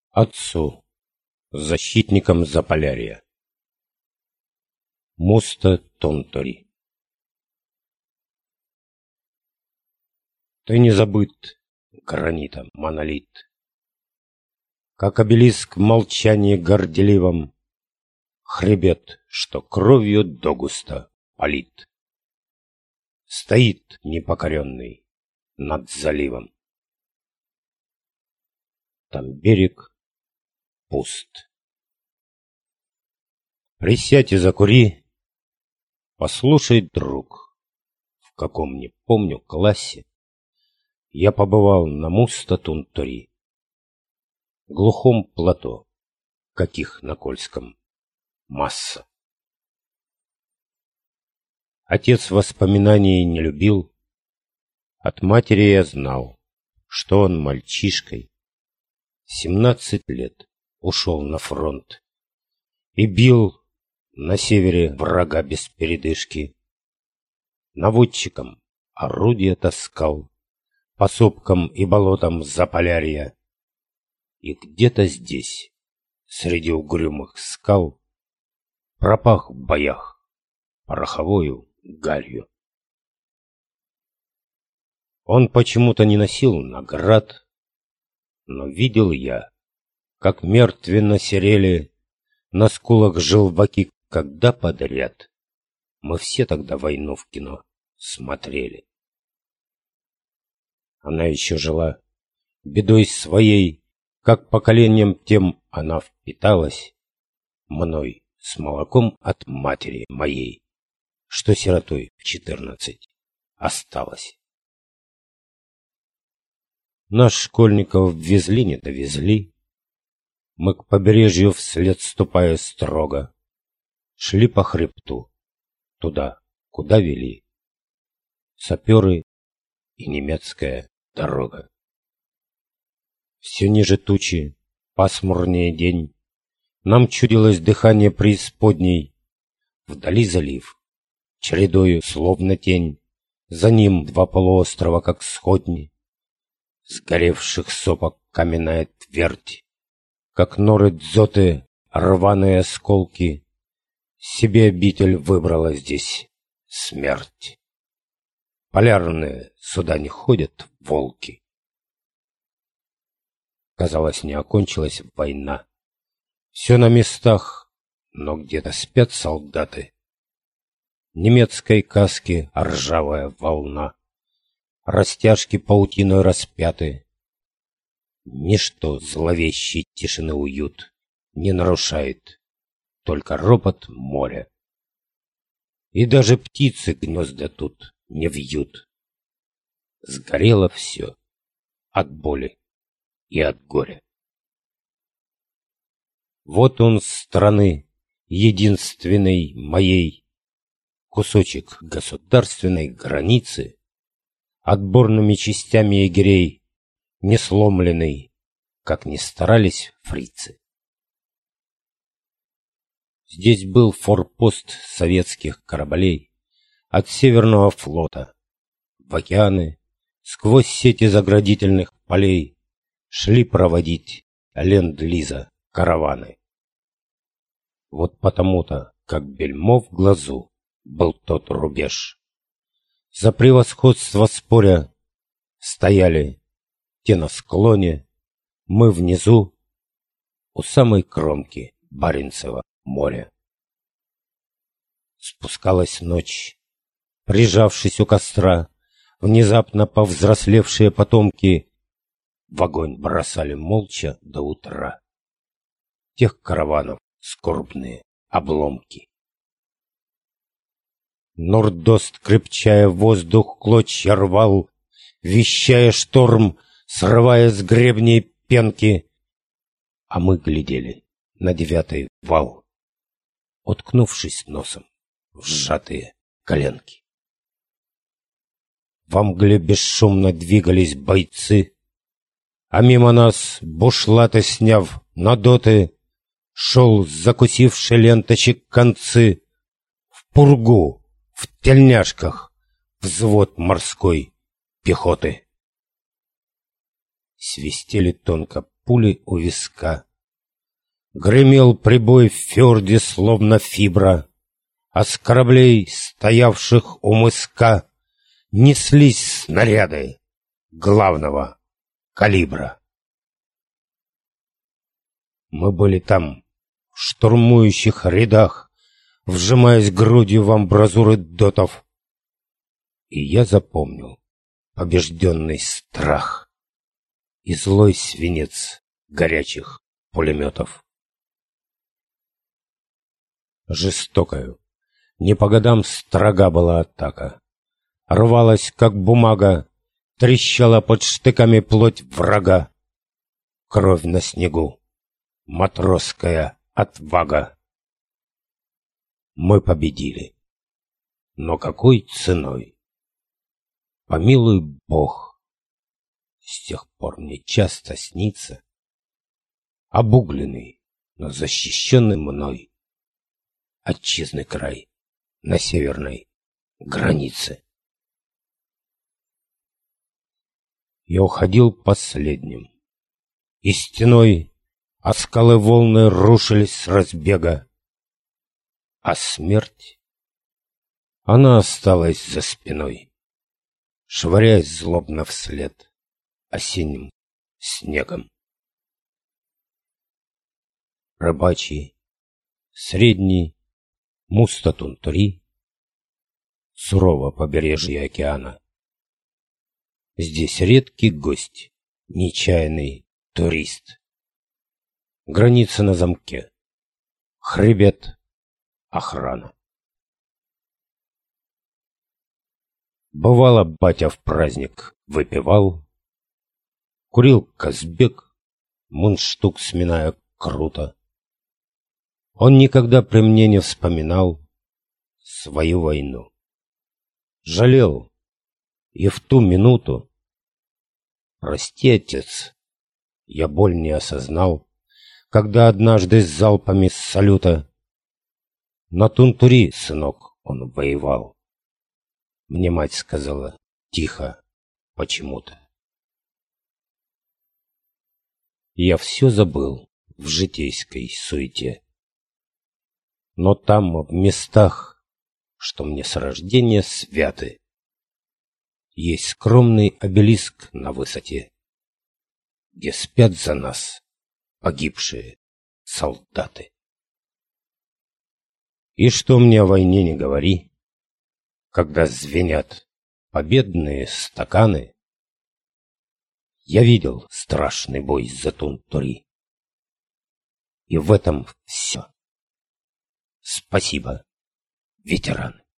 Отцу, защитникам Заполярья. Муста Тонтори. Ты не забыт гранитом, монолит, как обелиск в молчании горделивом, хребет, что кровью догусто палит, стоит непокоренный над заливом. Там берег пуст. Присядь и закури, послушай, друг, в каком не помню классе я побывал на Муста Тонтори, глухом плато, каких на Кольском масса. Отец воспоминаний не любил, от матери я знал, что он мальчишкой 17 лет ушел на фронт и бил на севере врага без передышки. Наводчиком орудия таскал по сопкам и болотам Заполярья. И где-то здесь, среди угрюмых скал, пропах в боях пороховою гарью. Он почему-то не носил наград, но видел я, как мертвенно серели на скулах желваки, когда подряд мы все тогда войну в кино смотрели. Она еще жила бедой своей, как поколением тем она впиталась мной с молоком от матери моей, что сиротой в 14 осталась. Нас, школьников, везли, не довезли. Мы к побережью вслед ступая строго шли по хребту, туда, куда вели саперы и немецкая дорога. Все ниже тучи, пасмурнее день, нам чудилось дыхание преисподней. Вдали залив, чередою словно тень, за ним два полуострова, как сходни. Сгоревших сопок каменная твердь, как норы дзоты, рваные осколки. Себе обитель выбрала здесь смерть. Полярные сюда не ходят волки. Казалось, не окончилась война. Все на местах, но где-то спят солдаты. Немецкой каски ржавая волна, растяжки паутиной распяты. Ничто зловещей тишины уют не нарушает, только ропот моря. И даже птицы гнезда тут не вьют. Сгорело все от боли и от горя. Вот он страны единственной моей, кусочек государственной границы, отборными частями егерей, не сломленный, как ни старались фрицы. Здесь был форпост советских кораблей от Северного флота. В океаны, сквозь сети заградительных полей, шли проводить ленд-лиза караваны. Вот потому-то, как бельмо в глазу, был тот рубеж. За превосходство споря стояли те на склоне, мы внизу, у самой кромки Баренцева моря. Спускалась ночь, прижавшись у костра, внезапно повзрослевшие потомки в огонь бросали молча до утра тех караванов скорбные обломки. Нордост, крепчая воздух, клочья рвал, вещая шторм, срывая с гребней пенки. А мы глядели на 9-й вал, уткнувшись носом в сжатые коленки. Во мгле бесшумно двигались бойцы, а мимо нас, бушлаты сняв на доты, шел, закусивший ленточек концы, в пургу, в тельняшках, взвод морской пехоты. Свистели тонко пули у виска. Гремел прибой в фьорде, словно фибра, а с кораблей, стоявших у мыска, неслись снаряды главного калибра. Мы были там, в штурмующих рядах, вжимаясь грудью в амбразуры дотов, и я запомнил побежденный страх и злой свинец горячих пулеметов. Жестокою, не по годам строга была атака. Рвалась, как бумага, трещала под штыками плоть врага. Кровь на снегу, матросская отвага. Мы победили. Но какой ценой? Помилуй Бог, с тех пор мне часто снится обугленный, но защищенный мной отчизны край на северной границе. Я уходил последним, и стеной о скалы волны рушились с разбега, а смерть, она осталась за спиной, швыряясь злобно вслед осенним снегом. Рыбачий, средний Муста-Тунтури, сурово побережье океана. Здесь редкий гость, нечаянный турист. Граница на замке, хребет, охрана. Бывало, батя в праздник выпивал, курил Казбек, мундштук сминая круто. Он никогда при мне не вспоминал свою войну. Жалел, и в ту минуту, прости, отец, я боль не осознал, когда однажды с залпами с салюта на Тунтури, сынок, он воевал. Мне мать сказала тихо, почему-то. Я все забыл в житейской суете. Но там, в местах, что мне с рождения святы, есть скромный обелиск на высоте, где спят за нас погибшие солдаты. И что мне о войне не говори, когда звенят победные стаканы, я видел страшный бой за Тунтури. И в этом все. Спасибо, ветераны.